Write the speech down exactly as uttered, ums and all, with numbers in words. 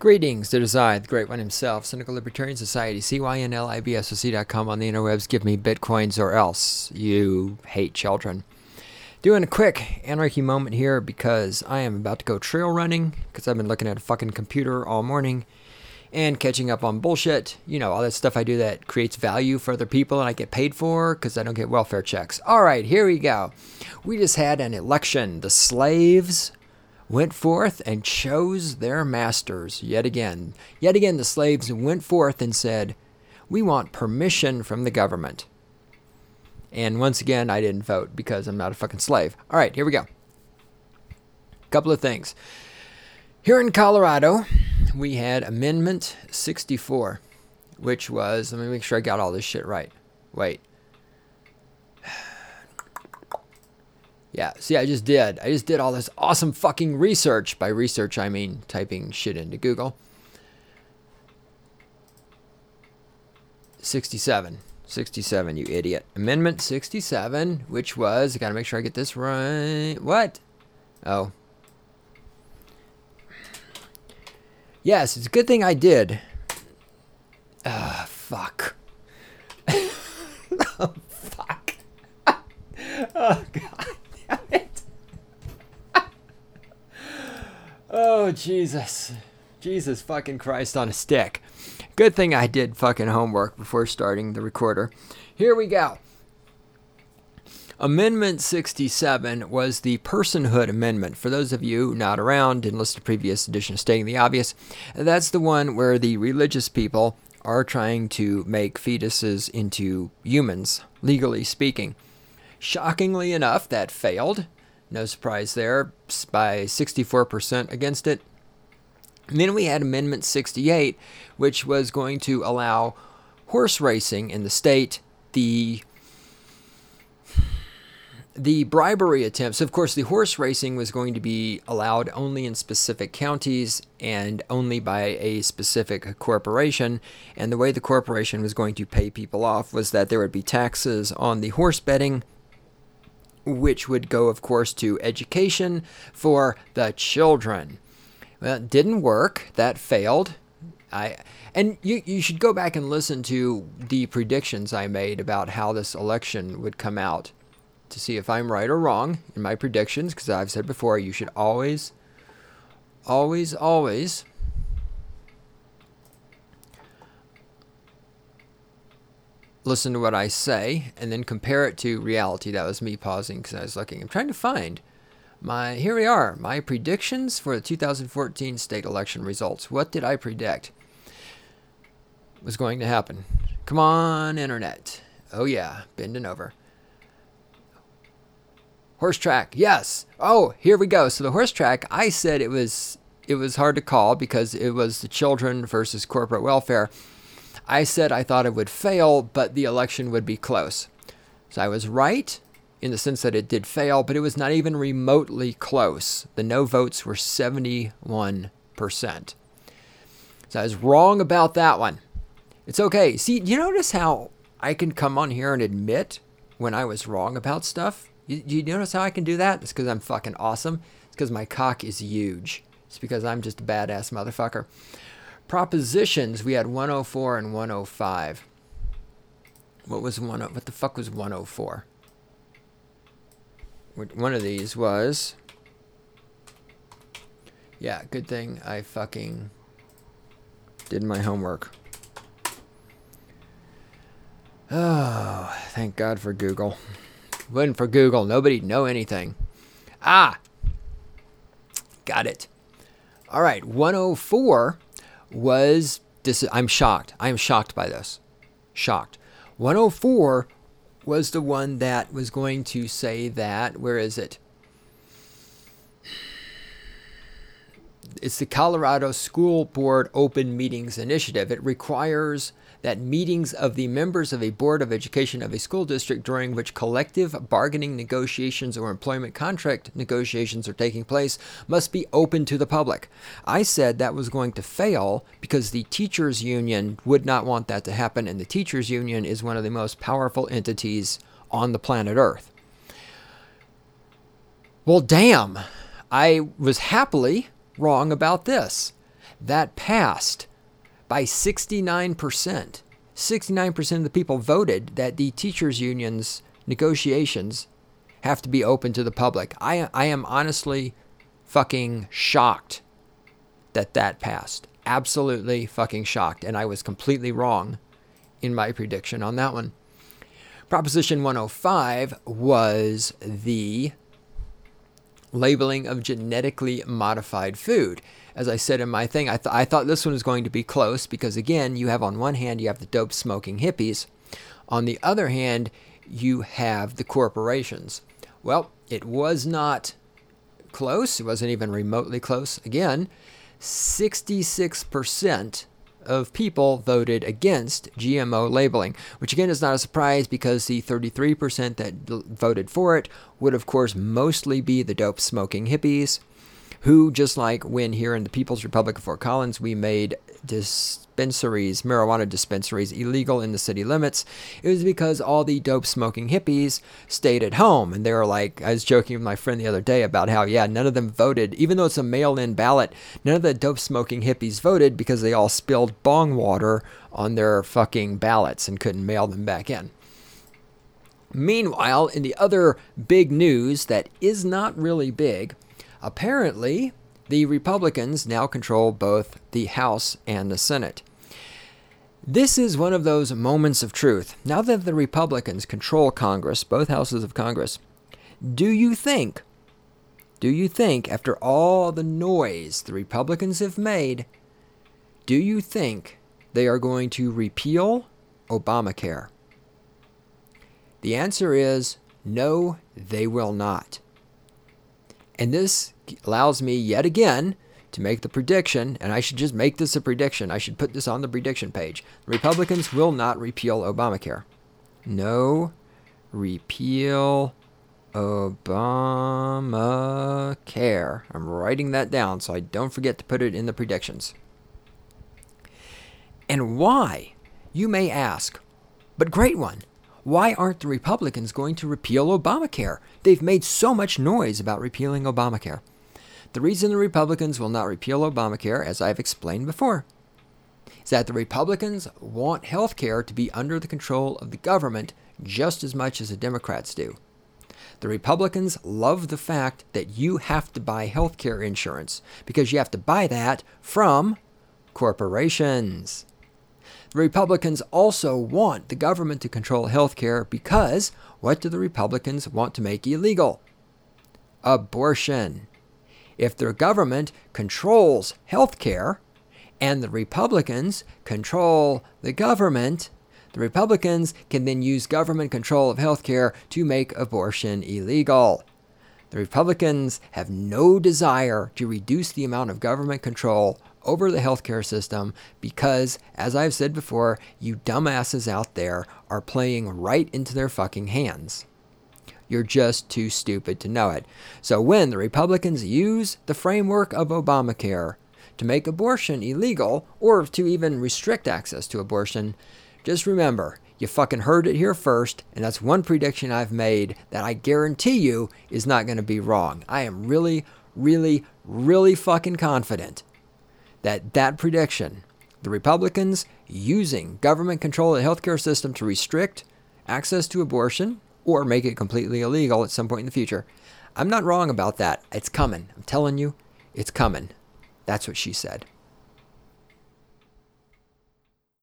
Greetings, it is I, the Great One himself, Cynical Libertarian Society, C Y N L I B S O C dot com on the interwebs. Give me bitcoins or else you hate children. Doing a quick anarchy moment here because I am about to go trail running because I've been looking at a fucking computer all morning and catching up on bullshit. You know, all that stuff I do that creates value for other people and I get paid for because I don't get welfare checks. All right, here we go. We just had an election. The slaves went forth and chose their masters yet again. Yet again, the slaves went forth and said, we want permission from the government. And once again, I didn't vote because I'm not a fucking slave. All right, here we go. Couple of things. Here in Colorado, we had Amendment sixty-four, which was, let me make sure I got all this shit right. Wait. Yeah, see, I just did. I just did all this awesome fucking research. By research, I mean typing shit into Google. sixty-seven. sixty-seven, you idiot. Amendment sixty-seven, which was, I gotta make sure I get this right. What? Oh. Yes, it's a good thing I did. Ah, fuck. Oh, fuck. Oh, God. Oh, Jesus. Jesus fucking Christ on a stick. Good thing I did fucking homework before starting the recorder. Here we go. Amendment sixty-seven was the personhood amendment. For those of you not around, didn't listen to previous edition of Stating the Obvious, that's the one where the religious people are trying to make fetuses into humans, legally speaking. Shockingly enough, that failed. No surprise there, by sixty-four percent against it. And then we had Amendment sixty-eight, which was going to allow horse racing in the state. The the bribery attempts, of course, the horse racing was going to be allowed only in specific counties and only by a specific corporation. And the way the corporation was going to pay people off was that there would be taxes on the horse betting, which would go, of course, to education for the children. Well, it didn't work. That failed. I and you you should go back and listen to the predictions I made about how this election would come out to see if I'm right or wrong in my predictions, because I've said before, you should always, always, always listen to what I say and then compare it to reality. That was me pausing because I was looking. I'm trying to find my, here we are, my predictions for the two thousand fourteen state election results. What did I predict was going to happen? Come on, internet. Oh yeah, bending over. Horse track, yes. Oh, here we go. So the horse track, I said it was it was hard to call because it was the children versus corporate welfare. I said I thought it would fail, but the election would be close. So I was right in the sense that it did fail, but it was not even remotely close. The no votes were seventy-one percent. So I was wrong about that one. It's okay. See, do you notice how I can come on here and admit when I was wrong about stuff? You, you notice how I can do that? It's because I'm fucking awesome. It's because my cock is huge. It's because I'm just a badass motherfucker. Propositions, we had one oh four and one oh five. What was one? What the fuck was one oh four? One of these was... Yeah, good thing I fucking did my homework. Oh, thank God for Google. Wasn't for Google, nobody'd know anything. Ah! Got it. All right, one oh four was... Dis- I'm shocked. I am shocked by this. Shocked. one oh four was the one that was going to say that... Where is it? It's the Colorado School Board Open Meetings Initiative. It requires that meetings of the members of a board of education of a school district during which collective bargaining negotiations or employment contract negotiations are taking place must be open to the public. I said that was going to fail because the teachers union would not want that to happen, and the teachers union is one of the most powerful entities on the planet Earth. Well, damn, I was happily wrong about this. that passed by sixty-nine percent. sixty-nine percent of the people voted that the teachers' unions negotiations have to be open to the public. I, I am honestly fucking shocked that that passed. Absolutely fucking shocked. And I was completely wrong in my prediction on that one. Proposition one oh five was the labeling of genetically modified food. As I said in my thing, I, th- I thought this one was going to be close because, again, you have on one hand, you have the dope smoking hippies. On the other hand, you have the corporations. Well, it was not close. It wasn't even remotely close. Again, sixty-six percent of people voted against G M O labeling, which again is not a surprise because the thirty-three percent that voted for it would, of course, mostly be the dope smoking hippies, who, just like when here in the People's Republic of Fort Collins, we made dispensaries, marijuana dispensaries, illegal in the city limits, it was because all the dope smoking hippies stayed at home. And they were like, I was joking with my friend the other day about how, yeah, none of them voted, even though it's a mail-in ballot, none of the dope smoking hippies voted because they all spilled bong water on their fucking ballots and couldn't mail them back in. Meanwhile, in the other big news that is not really big, apparently, the Republicans now control both the House and the Senate. This is one of those moments of truth. Now that the Republicans control Congress, both houses of Congress, do you think, do you think, after all the noise the Republicans have made, do you think they are going to repeal Obamacare? The answer is no, they will not. And this allows me yet again to make the prediction, and I should just make this a prediction. I should put this on the prediction page. The Republicans will not repeal Obamacare. No repeal Obamacare. I'm writing that down so I don't forget to put it in the predictions. And why? You may ask, but great one. Why aren't the Republicans going to repeal Obamacare? They've made so much noise about repealing Obamacare. The reason the Republicans will not repeal Obamacare, as I've explained before, is that the Republicans want health care to be under the control of the government just as much as the Democrats do. The Republicans love the fact that you have to buy health care insurance because you have to buy that from corporations. The Republicans also want the government to control health care because what do the Republicans want to make illegal? Abortion. If their government controls health care and the Republicans control the government, the Republicans can then use government control of health care to make abortion illegal. The Republicans have no desire to reduce the amount of government control over the healthcare system because, as I've said before, you dumbasses out there are playing right into their fucking hands. You're just too stupid to know it. So when the Republicans use the framework of Obamacare to make abortion illegal or to even restrict access to abortion, just remember, you fucking heard it here first, and that's one prediction I've made that I guarantee you is not going to be wrong. I am really, really, really fucking confident that that prediction, the Republicans using government control of the healthcare system to restrict access to abortion or make it completely illegal at some point in the future, I'm not wrong about that. It's coming. I'm telling you, it's coming. That's what she said.